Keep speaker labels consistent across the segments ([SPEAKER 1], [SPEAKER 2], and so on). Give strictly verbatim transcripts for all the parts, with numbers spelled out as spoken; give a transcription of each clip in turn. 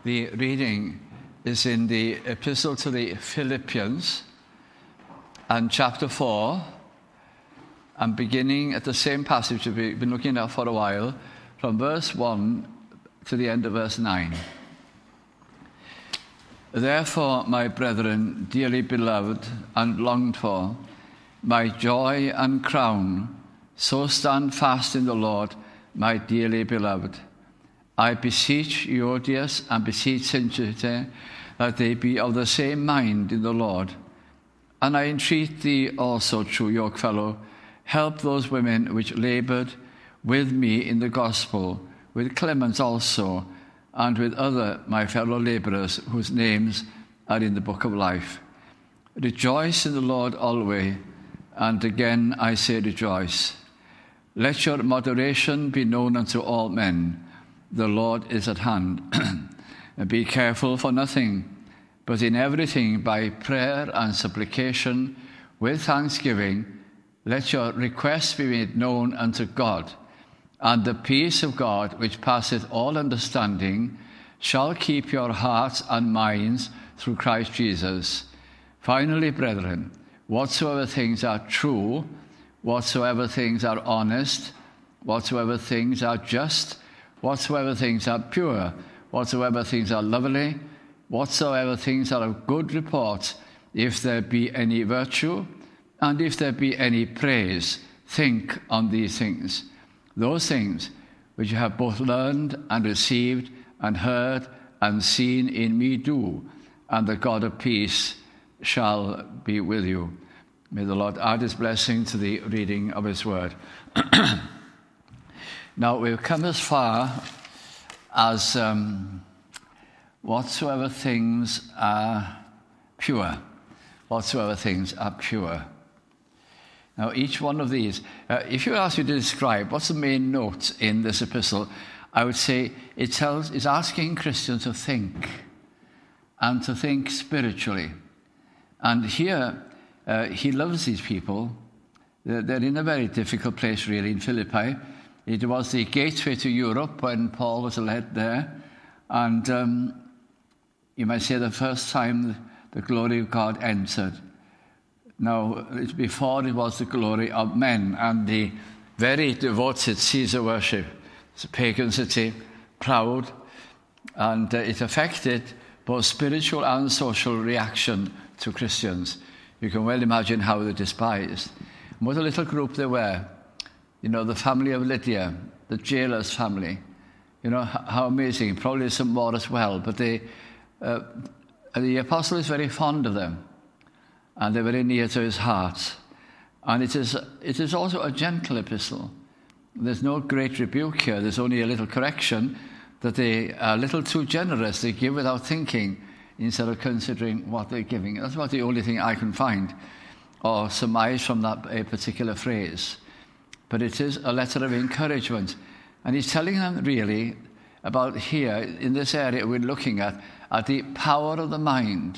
[SPEAKER 1] The reading is in the Epistle to the Philippians and chapter four, and beginning at the same passage we've been looking at for a while, from verse one to the end of verse nine. Therefore, my brethren, dearly beloved and longed for, my joy and crown, so stand fast in the Lord, my dearly beloved. I beseech Euodias and beseech Syntyche that they be of the same mind in the Lord. And I entreat thee also, true yokefellow, help those women which laboured with me in the gospel, with Clemens also, and with other my fellow labourers whose names are in the book of life. Rejoice in the Lord always, and again I say rejoice. Let your moderation be known unto all men. The Lord is at hand. And be careful for nothing, but in everything by prayer and supplication with thanksgiving, let your requests be made known unto God. And the peace of God, which passeth all understanding, shall keep your hearts and minds through Christ Jesus. Finally, brethren, whatsoever things are true, whatsoever things are honest, whatsoever things are just, whatsoever things are pure, whatsoever things are lovely, whatsoever things are of good report, if there be any virtue, and if there be any praise, think on these things. Those things which you have both learned and received and heard and seen in me do, and the God of peace shall be with you. May the Lord add his blessing to the reading of his word. Now, we've come as far as um, whatsoever things are pure. Whatsoever things are pure. Now, each one of these, uh, if you ask me to describe what's the main note in this epistle, I would say it tells, it's asking Christians to think, and to think spiritually. And here, uh, he loves these people. They're, they're in a very difficult place, really, in Philippi. It was the gateway to Europe when Paul was led there. And um, you might say the first time the glory of God entered. Now, before it was the glory of men and the very devoted Caesar worship. It's a pagan city, proud, and uh, it affected both spiritual and social reaction to Christians. You can well imagine how they despised. And what a little group they were. You know, the family of Lydia, the jailer's family. You know, how amazing. Probably some more as well. But they, uh, the apostle is very fond of them. And they're very near to his heart. And it is, it is also a gentle epistle. There's no great rebuke here. There's only a little correction that they are a little too generous. They give without thinking instead of considering what they're giving. That's about the only thing I can find or surmise from that a particular phrase. But it is a letter of encouragement. And he's telling them really about here, in this area we're looking at, at the power of the mind.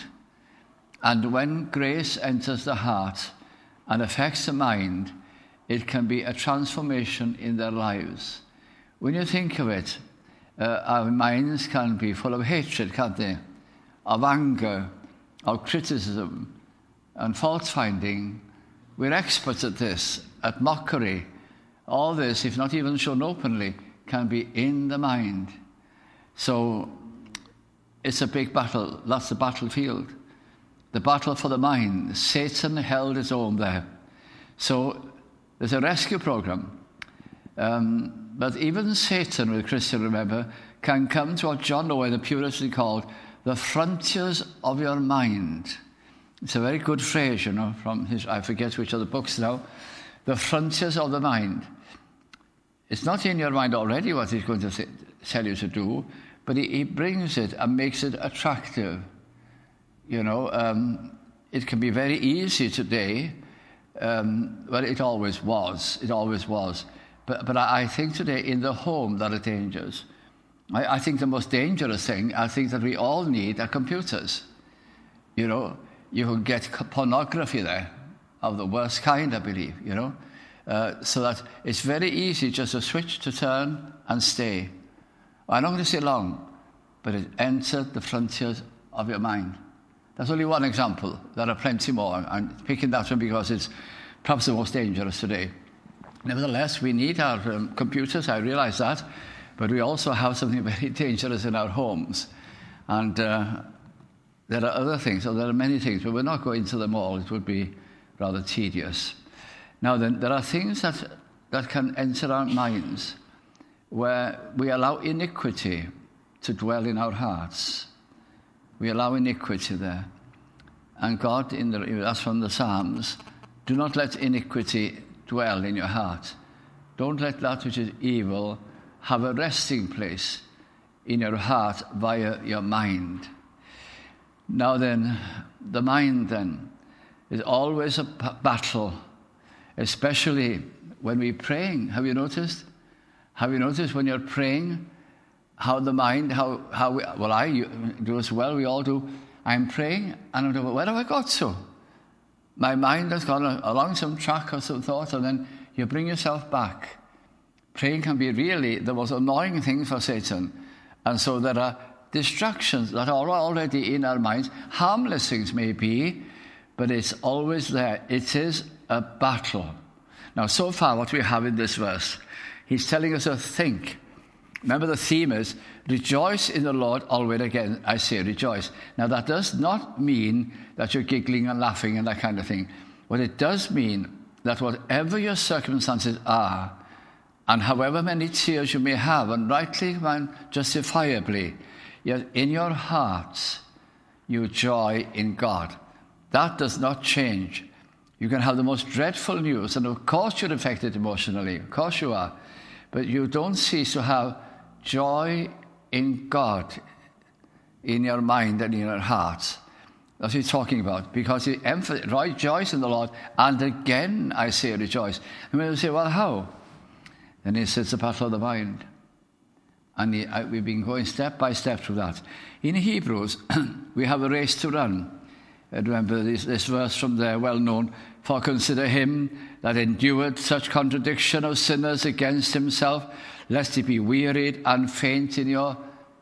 [SPEAKER 1] And when grace enters the heart and affects the mind, it can be a transformation in their lives. When you think of it, uh, our minds can be full of hatred, can't they? Of anger, of criticism, and fault-finding. We're experts at this, at mockery. All this, if not even shown openly, can be in the mind. So it's a big battle. That's the battlefield. The battle for the mind. Satan held his own there. So there's a rescue program. Um, but even Satan, with Christian, remember, can come to what John Owen, the Puritan, called the frontiers of your mind. It's a very good phrase, you know, from his, I forget which of the books now. The frontiers of the mind. It's not in your mind already what he's going to say, tell you to do, but he, he brings it and makes it attractive. You know, um, it can be very easy today. Um, well, it always was. It always was. But, but I, I think today in the home there are dangers. I, I think the most dangerous thing, I think that we all need are computers. You know, you can get pornography there of the worst kind, I believe, you know. Uh, so that it's very easy just to switch, to turn and stay. I'm not going to say long, but it entered the frontiers of your mind. That's only one example. There are plenty more. I'm picking that one because it's perhaps the most dangerous today. Nevertheless, we need our um, computers, I realize that, but we also have something very dangerous in our homes. And uh, there are other things, or there are many things, but we're not going into them all. It would be rather tedious. Now then, there are things that, that can enter our minds where we allow iniquity to dwell in our hearts. We allow iniquity there. And God, in the, that's from the Psalms, do not let iniquity dwell in your heart. Don't let that which is evil have a resting place in your heart via your mind. Now then, the mind then is always a p- battle, especially when we're praying. Have you noticed? Have you noticed when you're praying how the mind, how, how we, well, I do as well, we all do. I'm praying, and I'm doing, where have I got to? My mind has gone along some track or some thought, and then you bring yourself back. Praying can be really the most annoying thing for Satan. And so there are distractions that are already in our minds. Harmless things may be, but it's always there. It is a battle. Now, so far, what we have in this verse, he's telling us to think. Remember, the theme is, rejoice in the Lord always. Again, I say rejoice. Now, that does not mean that you're giggling and laughing and that kind of thing. What it does mean that whatever your circumstances are, and however many tears you may have, and rightly and justifiably, yet in your hearts you joy in God. That does not change. You can have the most dreadful news, and of course you're affected emotionally. Of course you are. But you don't cease to have joy in God in your mind and in your heart. That's what he's talking about. Because he emphasizes, rejoice in the Lord, and again I say rejoice. And when you say, well, how? Then he says, it's a battle of the mind. And he, I, we've been going step by step through that. In Hebrews, we have a race to run. And remember this, this verse from there, well known. For consider him that endured such contradiction of sinners against himself, lest he be wearied and faint in your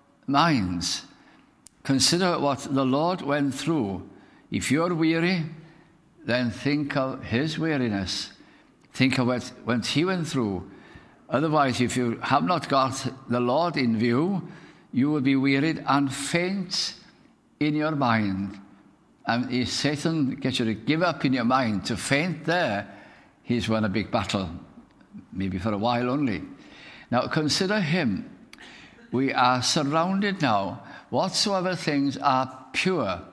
[SPEAKER 1] minds. Consider what the Lord went through. If you're weary, then think of his weariness. Think of what, what he went through. Otherwise, if you have not got the Lord in view, you will be wearied and faint in your mind. And if Satan gets you to give up in your mind, to faint there, he's won a big battle, maybe for a while only. Now, consider him. We are surrounded now. Whatsoever things are pure.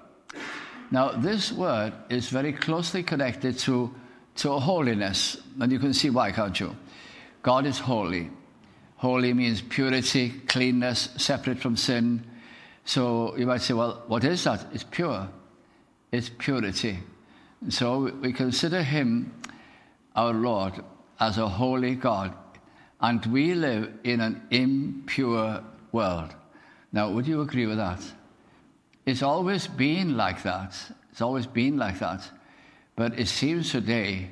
[SPEAKER 1] Now, this word is very closely connected to, to holiness. And you can see why, can't you? God is holy. Holy means purity, cleanness, separate from sin. So you might say, well, what is that? It's pure. It's purity. So we consider him, our Lord, as a holy God. And we live in an impure world. Now, would you agree with that? It's always been like that. It's always been like that. But it seems today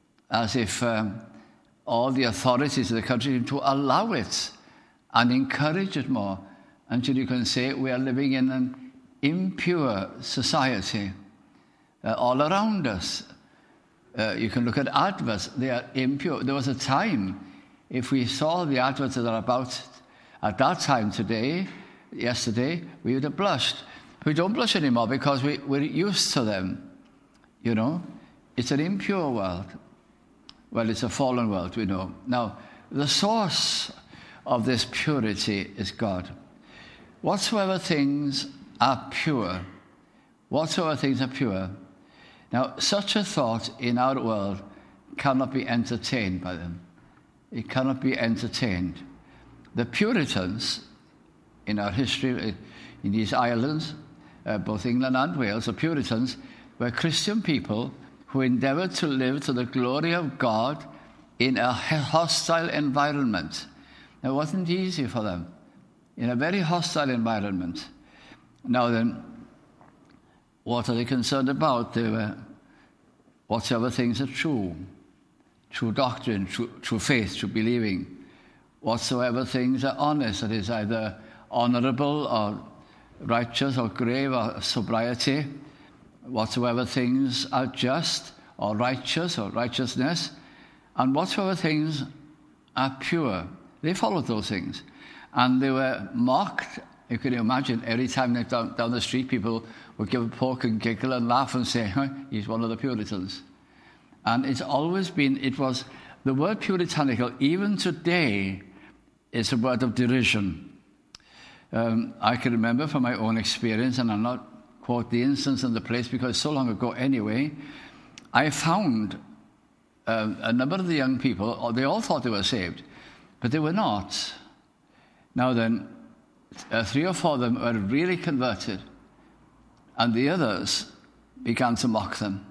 [SPEAKER 1] as if um, all the authorities of the country seem to allow it and encourage it more. Until you can say we are living in an impure society uh, all around us. Uh, you can look at adverts. They are impure. There was a time, if we saw the adverts that are about at that time today, yesterday, we would have blushed. We don't blush anymore because we, we're used to them. You know, it's an impure world. Well, it's a fallen world, we know. Now, the source of this purity is God. Whatsoever things are pure, whatsoever things are pure. Now, such a thought in our world cannot be entertained by them. It cannot be entertained. The Puritans in our history, in these islands, uh, both England and Wales, the Puritans were Christian people who endeavored to live to the glory of God in a hostile environment. Now, it wasn't easy for them, in a very hostile environment. Now then, what are they concerned about? They were, whatsoever things are true, true doctrine, true, true faith, true believing, whatsoever things are honest, that is either honorable or righteous or grave or sobriety, whatsoever things are just or righteous or righteousness, and whatsoever things are pure. They followed those things. And they were mocked. You can imagine every time they down, down the street, people would give a poke and giggle and laugh and say, huh, he's one of the Puritans. And it's always been, it was, the word puritanical, even today, is a word of derision. Um, I can remember from my own experience, and I'll not quote the instance and the place because it's so long ago anyway, I found um, a number of the young people, they all thought they were saved, but they were not. Now then, uh, three or four of them were really converted, and the others began to mock them,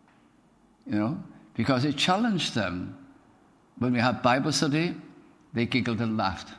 [SPEAKER 1] you know, because it challenged them. When we had Bible study, they giggled and laughed.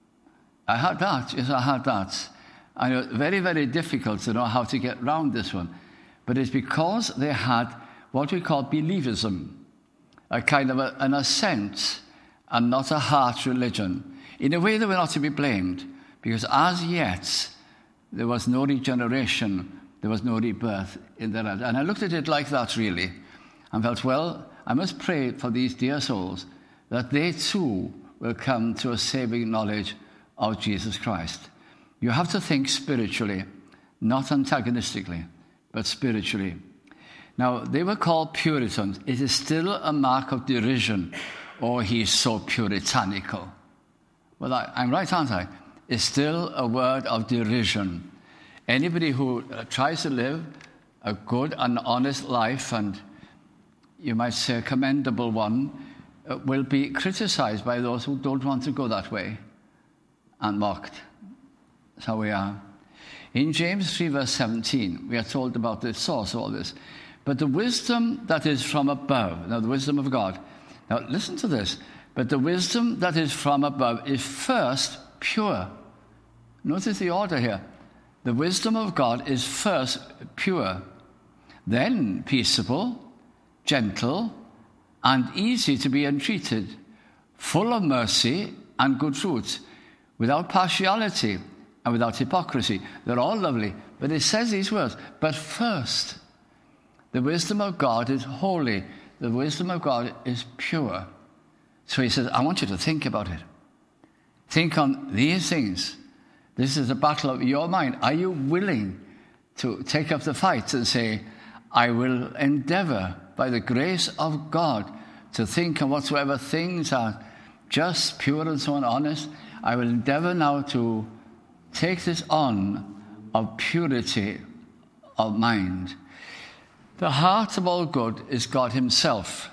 [SPEAKER 1] I had that, yes, I had that. And it was very, very difficult to know how to get round this one. But it's because they had what we call believism, a kind of a, an assent and not a heart religion. In a way, they were not to be blamed, because as yet, there was no regeneration, there was no rebirth in their lives. And I looked at it like that, really, and felt, well, I must pray for these dear souls that they too will come to a saving knowledge of Jesus Christ. You have to think spiritually, not antagonistically, but spiritually. Now, they were called Puritans. It is still a mark of derision. Oh, he's so puritanical. Well, I, I'm right, aren't I? It's still a word of derision. Anybody who uh, tries to live a good and honest life, and you might say a commendable one, uh, will be criticized by those who don't want to go that way and mocked. That's how we are. In James three, verse seventeen, we are told about the source of all this. But the wisdom that is from above, now the wisdom of God. Now listen to this. But the wisdom that is from above is first pure. Notice the order here. The wisdom of God is first pure, then peaceable, gentle, and easy to be entreated, full of mercy and good fruits, without partiality and without hypocrisy. They're all lovely, but it says these words. But first, the wisdom of God is holy. The wisdom of God is pure. So he says, I want you to think about it. Think on these things. This is a battle of your mind. Are you willing to take up the fight and say, I will endeavor by the grace of God to think on whatsoever things are just, pure, and so on, honest. I will endeavor now to take this on of purity of mind. The heart of all good is God himself.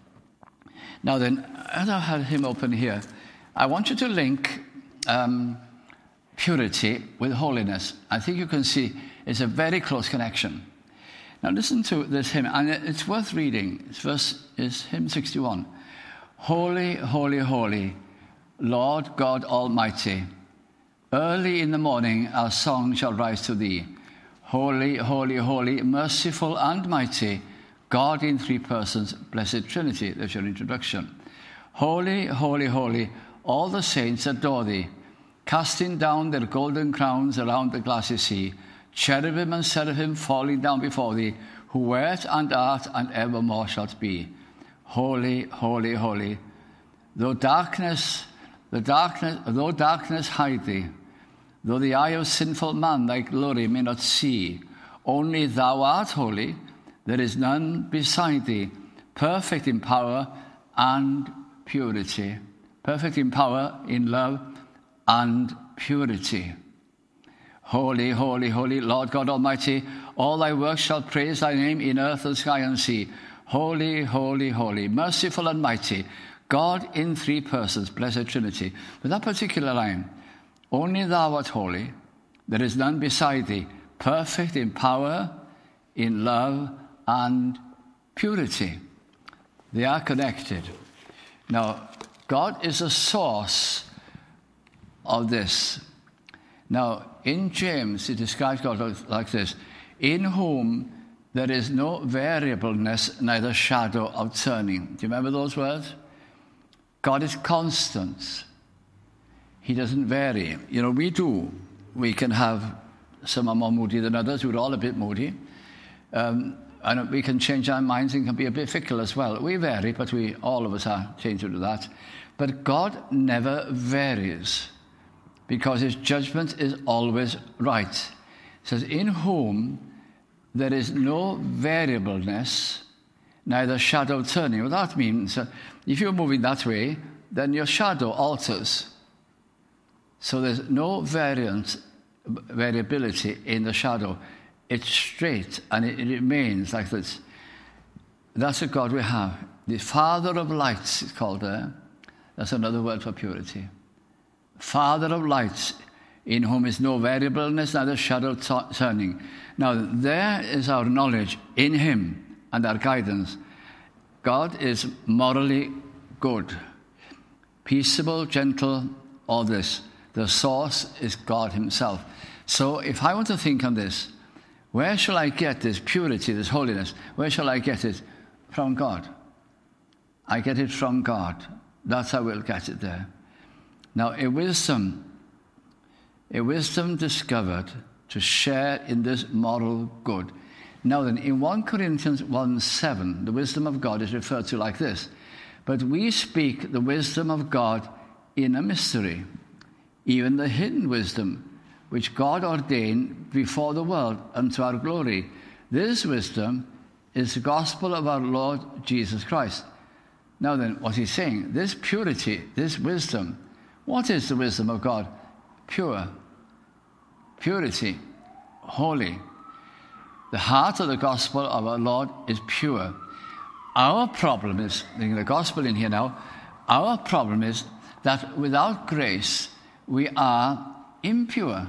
[SPEAKER 1] Now then, as I had him open here, I want you to link um, purity with holiness. I think you can see it's a very close connection. Now listen to this hymn, and it's worth reading. It's verse is hymn sixty-one. Holy, holy, holy, Lord God Almighty, early in the morning our song shall rise to thee. Holy, holy, holy, merciful and mighty, God in three persons, blessed Trinity. There's your introduction. Holy, holy, holy, all the saints adore thee, casting down their golden crowns around the glassy sea, cherubim and seraphim falling down before thee, who wert and art and evermore shalt be. Holy, holy, holy, though darkness, the darkness, though darkness hide thee, though the eye of sinful man thy glory may not see, only thou art holy, there is none beside thee, perfect in power and purity. Perfect in power, in love, and purity. Holy, holy, holy, Lord God Almighty, all thy works shall praise thy name in earth and sky and sea. Holy, holy, holy, merciful and mighty, God in three persons, blessed Trinity. But that particular line, only thou art holy, there is none beside thee, perfect in power, in love, and purity. They are connected. Now, God is the source of this. Now, in James, it describes God like this: in whom there is no variableness, neither shadow of turning. Do you remember those words? God is constant. he doesn't vary. You know, we do. We can have, some are more moody than others. We're all a bit moody. Um, and we can change our minds and can be a bit fickle as well. We vary, but we, all of us are changing to that. But God never varies, because his judgment is always right. It says, in whom there is no variableness, neither shadow turning. What that means, uh, if you're moving that way, then your shadow alters. So there's no variance, variability in the shadow. It's straight, and it, it remains like this. That's the God we have. The Father of lights is called there. That's another word for purity. Father of lights, in whom is no variableness, neither shadow t- turning. Now, there is our knowledge in him and our guidance. God is morally good, peaceable, gentle, all this. The source is God himself. So if I want to think on this, where shall I get this purity, this holiness? Where shall I get it? From God. I get it from God. That's how we'll get it there. Now, a wisdom, a wisdom discovered to share in this moral good. Now then, in First Corinthians one seven, the wisdom of God is referred to like this. But we speak the wisdom of God in a mystery, even the hidden wisdom, which God ordained before the world unto our glory. This wisdom is the gospel of our Lord Jesus Christ. Now then, what he's saying, this purity, this wisdom, what is the wisdom of God? Pure. Purity. Holy. The heart of the gospel of our Lord is pure. Our problem is, bringing the gospel in here now, our problem is that without grace, we are impure.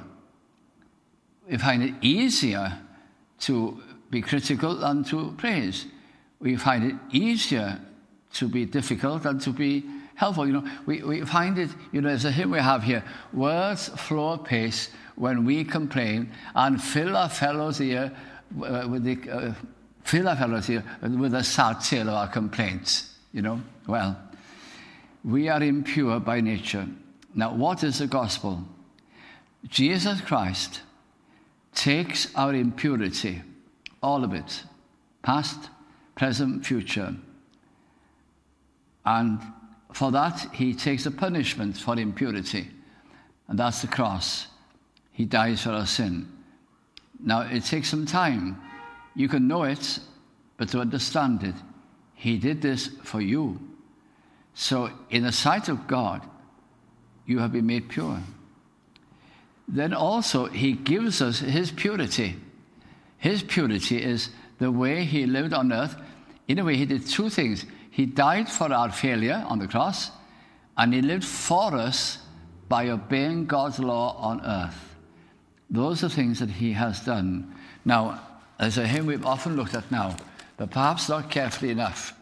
[SPEAKER 1] We find it easier to be critical than to praise. We find it easier to be difficult than to be helpful. You know, we, we find it, you know, there's a hymn we have here, words flow apace when we complain, and fill our fellows ear uh, with the uh, fill our fellows ear with the sad tale of our complaints. You know, well, we are impure by nature. Now, what is the gospel? Jesus Christ takes our impurity, all of it, past, present, future, and for that he takes the punishment for impurity, and that's the cross. He dies for our sin. Now, it takes some time. You can know it, but to understand it, he did this for you. So, in the sight of God, you have been made pure. Then also, he gives us his purity. His purity is the way he lived on earth. In a way, he did two things. He died for our failure on the cross, and he lived for us by obeying God's law on earth. Those are things that he has done. Now, there's a hymn we've often looked at now, but perhaps not carefully enough.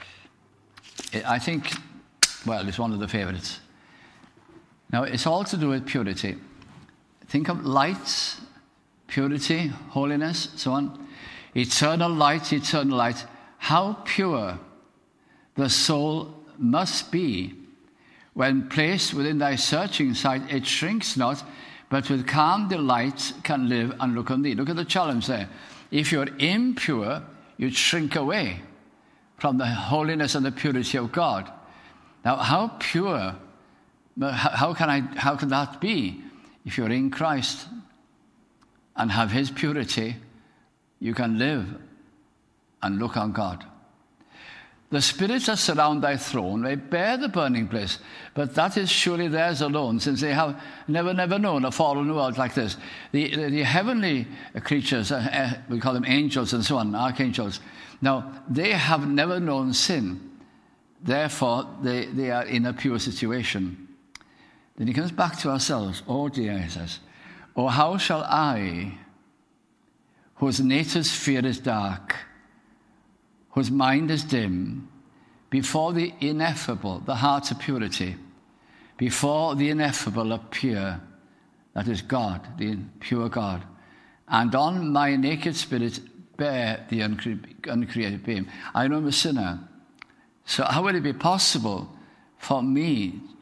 [SPEAKER 1] I think, well, it's one of the favorites. Now, it's all to do with purity. Think of lights, purity, holiness, so on. Eternal light, eternal light. How pure the soul must be when placed within thy searching sight. It shrinks not, but with calm delight can live and look on thee. Look at the challenge there. If you're impure, you'd shrink away from the holiness and the purity of God. Now, how pure, how can I, how can that be? If you're in Christ and have his purity, you can live and look on God. The spirits that surround thy throne may bear the burning bliss, but that is surely theirs alone, since they have never, never known a fallen world like this. The, the, the heavenly creatures, uh, uh, we call them angels and so on, archangels. Now, they have never known sin. Therefore, they, they are in a pure situation. Then he comes back to ourselves. Oh dear, he says, oh, how shall I, whose native sphere is dark, whose mind is dim, before the ineffable, the heart of purity, before the ineffable appear, that is God, the pure God, and on my naked spirit bear the uncre- uncreated being. I know I'm a sinner, so how will it be possible for me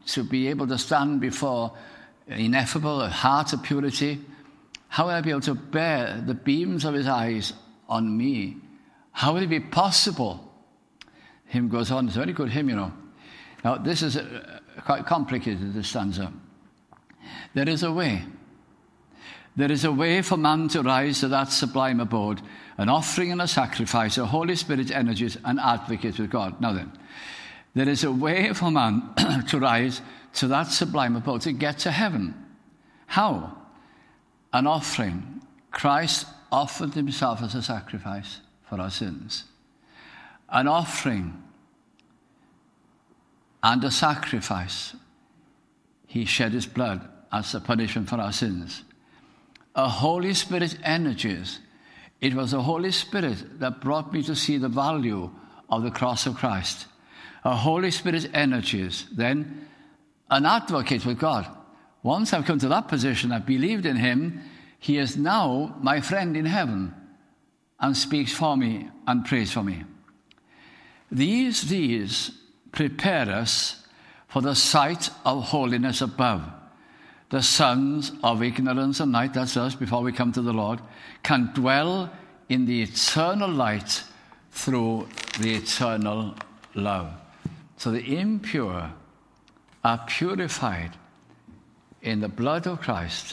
[SPEAKER 1] to be able to stand before ineffable, a heart of purity? How will I be able to bear the beams of his eyes on me? How will it be possible? Hymn goes on. It's a very good hymn, you know. Now, this is uh, quite complicated, this stanza. There is a way. There is a way for man to rise to that sublime abode, an offering and a sacrifice, a Holy Spirit energies, an advocate with God. Now then, there is a way for man to rise to that sublime abode, to get to heaven. How? An offering. Christ offered himself as a sacrifice for our sins. An offering and a sacrifice. He shed his blood as a punishment for our sins. A Holy Spirit energies. It was the Holy Spirit that brought me to see the value of the cross of Christ. A Holy Spirit energies. Then an advocate with God. Once I've come to that position, I've believed in him, he is now my friend in heaven and speaks for me and prays for me. These, these prepare us for the sight of holiness above. The sons of ignorance and night, that's us before we come to the Lord, can dwell in the eternal light through the eternal love. So the impure are purified in the blood of Christ.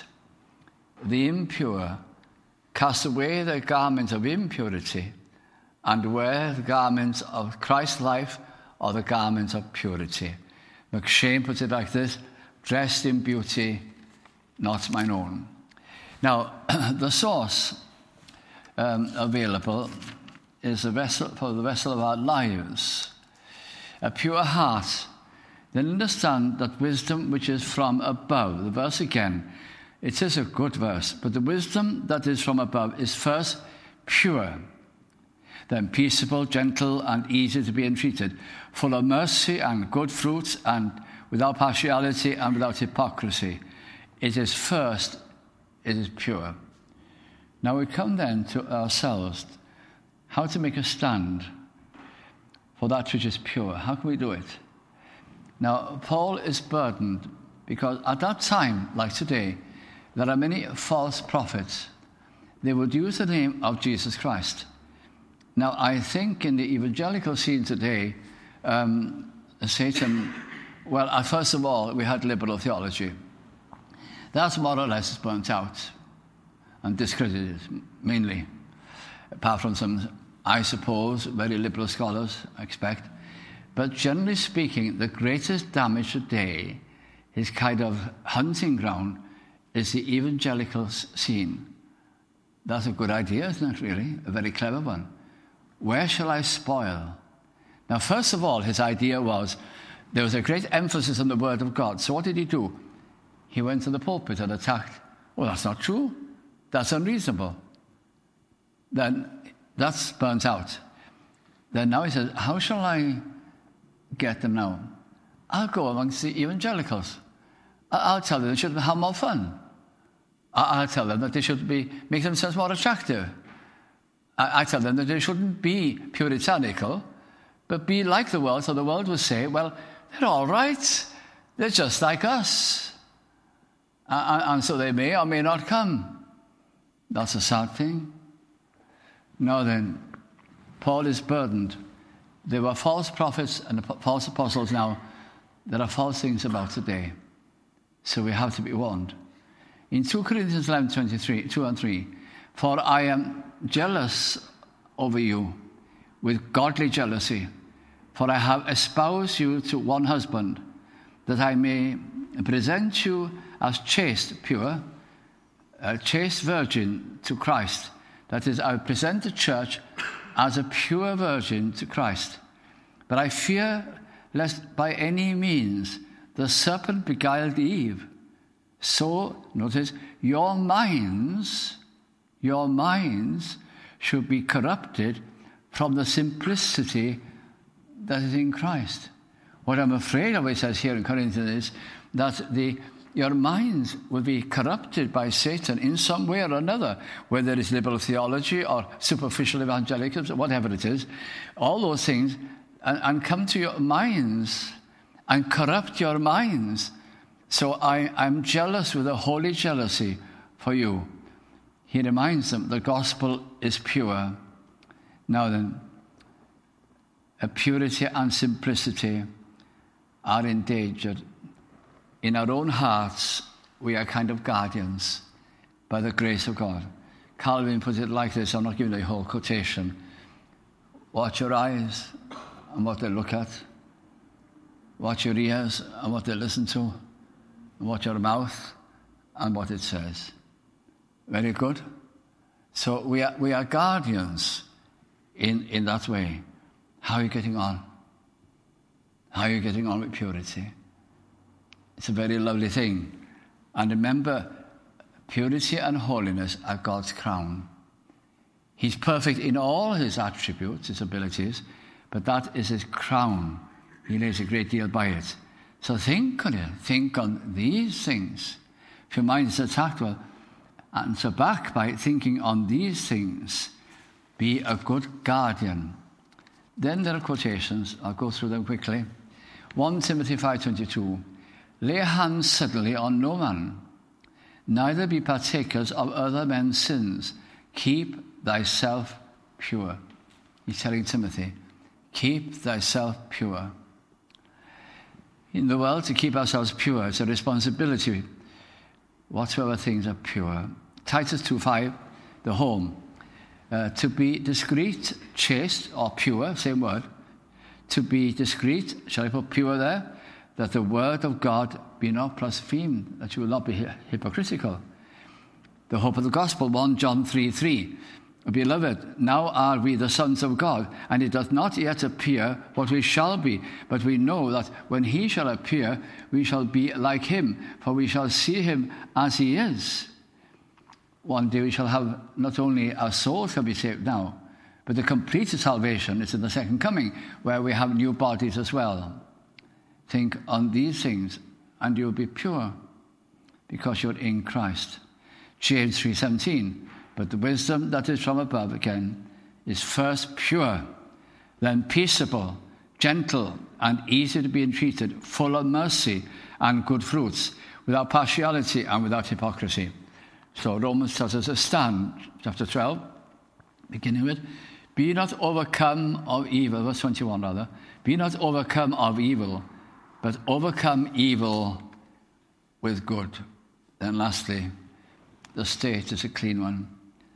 [SPEAKER 1] The impure cast away their garments of impurity and wear the garments of Christ's life or the garments of purity. McShane puts it like this: dressed in beauty, not mine own. Now, the source um, available is a vessel for the vessel of our lives, a pure heart. Then understand that wisdom which is from above. The verse again, it is a good verse, but the wisdom that is from above is first pure, then peaceable, gentle, and easy to be entreated, full of mercy and good fruits, and without partiality and without hypocrisy. It is first, it is pure. Now we come then to ourselves, how to make a stand for that which is pure. How can we do it? Now, Paul is burdened because at that time, like today, there are many false prophets. They would use the name of Jesus Christ. Now, I think in the evangelical scene today, um, Satan, well, uh, first of all, we had liberal theology. That's more or less burnt out and discredited, mainly, apart from some, I suppose, very liberal scholars, I expect. But generally speaking, the greatest damage today, his kind of hunting ground, is the evangelical scene. That's a good idea, isn't it, really? A very clever one. Where shall I spoil? Now, first of all, his idea was there was a great emphasis on the word of God. So what did he do? He went to the pulpit and attacked. Well, that's not true. That's unreasonable. Then that's burnt out. Then now he says, how shall I get them now? I'll go amongst the evangelicals. I'll tell them they should have more fun. I'll tell them that they should be make themselves more attractive. I tell them that they shouldn't be puritanical, but be like the world, so the world will say, well, they're all right. They're just like us. And so they may or may not come. That's a sad thing. Now then, Paul is burdened. There were false prophets and false apostles now. There are false things about today. So we have to be warned. In Second Corinthians eleven twenty-three, two and three, for I am jealous over you with godly jealousy, for I have espoused you to one husband, that I may present you as chaste, pure, a chaste virgin to Christ. That is, I present the church as a pure virgin to Christ. But I fear lest by any means the serpent beguiled Eve. So, notice, your minds, your minds should be corrupted from the simplicity that is in Christ. What I'm afraid of, it says here in Corinthians, is that the your minds will be corrupted by Satan in some way or another, whether it's liberal theology or superficial evangelicalism, whatever it is, all those things, and, and come to your minds and corrupt your minds. So I, I'm jealous with a holy jealousy for you. He reminds them the gospel is pure. Now then, a purity and simplicity are endangered. In our own hearts, we are kind of guardians by the grace of God. Calvin put it like this, I'm not giving a whole quotation. Watch your eyes and what they look at. Watch your ears and what they listen to. And watch your mouth and what it says. Very good. So we are, we are guardians in, in that way. How are you getting on? How are you getting on with purity? It's a very lovely thing. And remember, purity and holiness are God's crown. He's perfect in all his attributes, his abilities, but that is his crown. He lays a great deal by it. So think on it. Think on these things. If your mind is attacked, well, answer back by thinking on these things. Be a good guardian. Then there are quotations. I'll go through them quickly. First Timothy five twenty-two. Lay hands suddenly on no man, neither be partakers of other men's sins. Keep thyself pure. He's telling Timothy, keep thyself pure. In the world, to keep ourselves pure is a responsibility. Whatsoever things are pure. Titus two five, the home. Uh, to be discreet, chaste, or pure, same word. To be discreet, shall I put pure there? That the word of God be not blasphemed, that you will not be hypocritical. The hope of the gospel, First John three three. Beloved, now are we the sons of God, and it doth not yet appear what we shall be, but we know that when he shall appear, we shall be like him, for we shall see him as he is. One day we shall have not only our souls shall be saved now, but the completed salvation is in the second coming, where we have new bodies as well. Think on these things, and you'll be pure, because you're in Christ. James three seventeen. But the wisdom that is from above, again, is first pure, then peaceable, gentle, and easy to be entreated, full of mercy and good fruits, without partiality and without hypocrisy. So Romans tells us a stand, chapter twelve, beginning with, be not overcome of evil, verse twenty-one rather, be not overcome of evil, but overcome evil with good. Then lastly, the state is a clean one.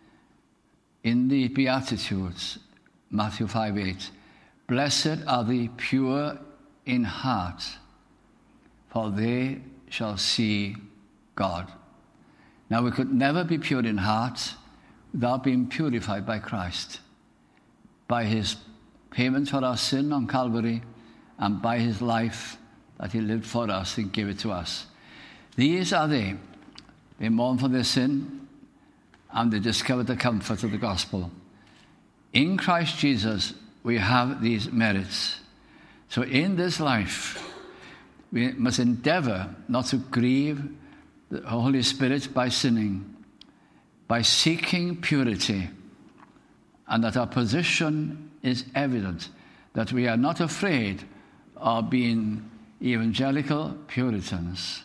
[SPEAKER 1] In the Beatitudes, Matthew five eight, blessed are the pure in heart, for they shall see God. Now, we could never be pure in heart without being purified by Christ, by his payment for our sin on Calvary, and by his life that he lived for us and gave it to us. These are they. They mourn for their sin, and they discover the comfort of the gospel. In Christ Jesus, we have these merits. So in this life, we must endeavor not to grieve the Holy Spirit by sinning, by seeking purity, and that our position is evident, that we are not afraid of being evangelical Puritans.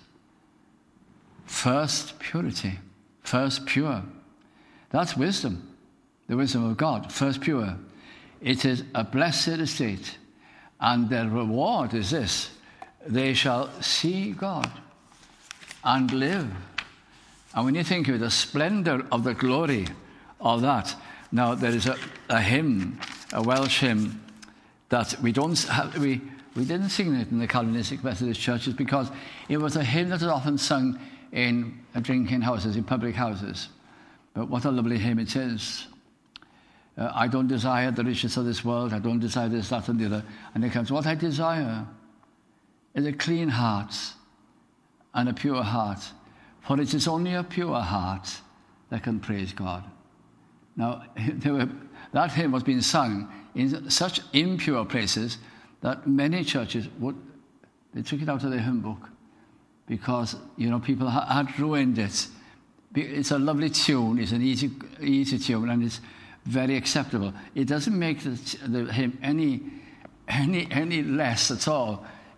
[SPEAKER 1] First, purity. First, pure. That's wisdom, the wisdom of God, first pure. It is a blessed estate, and their reward is this: they shall see God and live. And when you think of the splendor of the glory of that, now there is a, a hymn, a Welsh hymn, that we don't have, we, we didn't sing it in the Calvinistic Methodist churches because it was a hymn that was often sung in drinking houses, in public houses. But what a lovely hymn it is. Uh, I don't desire the riches of this world. I don't desire this, that, and the other. And it comes, what I desire is a clean heart and a pure heart. For it is only a pure heart that can praise God. Now, there were, that hymn was being sung in such impure places that many churches would, they took it out of their hymn book because, you know, people ha- had ruined it. It's a lovely tune, it's an easy easy tune, and it's very acceptable. It doesn't make the, the hymn any, any, any less at all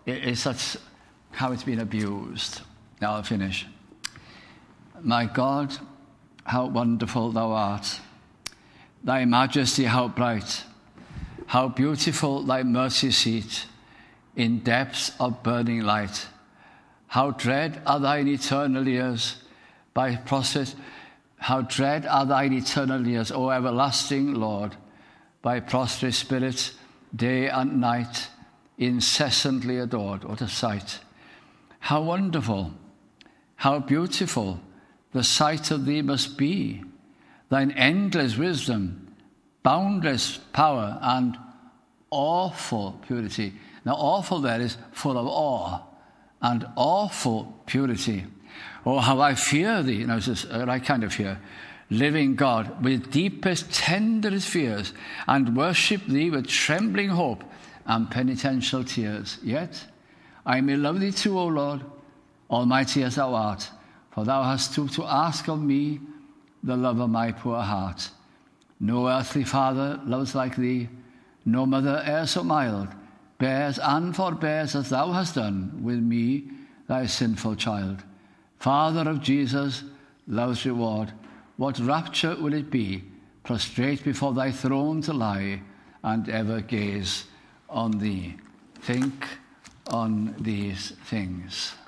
[SPEAKER 1] is that's how it's been abused. Now I'll finish. My God, how wonderful thou art. Thy majesty, how bright. How beautiful thy mercy seat in depths of burning light. How dread are thine eternal years by process. How dread are thine eternal years, O everlasting Lord, by prostrate spirits, day and night, incessantly adored. What a sight. How wonderful, how beautiful the sight of thee must be, thine endless wisdom, boundless power, and awful purity. Now, awful there is full of awe, and awful purity. Oh, how I fear thee. Now, this is the right kind of fear. Living God, with deepest, tenderest fears, and worship thee with trembling hope and penitential tears. Yet I may love thee too, O Lord, almighty as thou art, for thou hast stooped to ask of me the love of my poor heart. No earthly father loves like thee, no mother e'er so mild, bears and forbears as thou hast done with me, thy sinful child. Father of Jesus, love's reward, what rapture will it be, prostrate before thy throne to lie, and ever gaze on thee. Think on these things.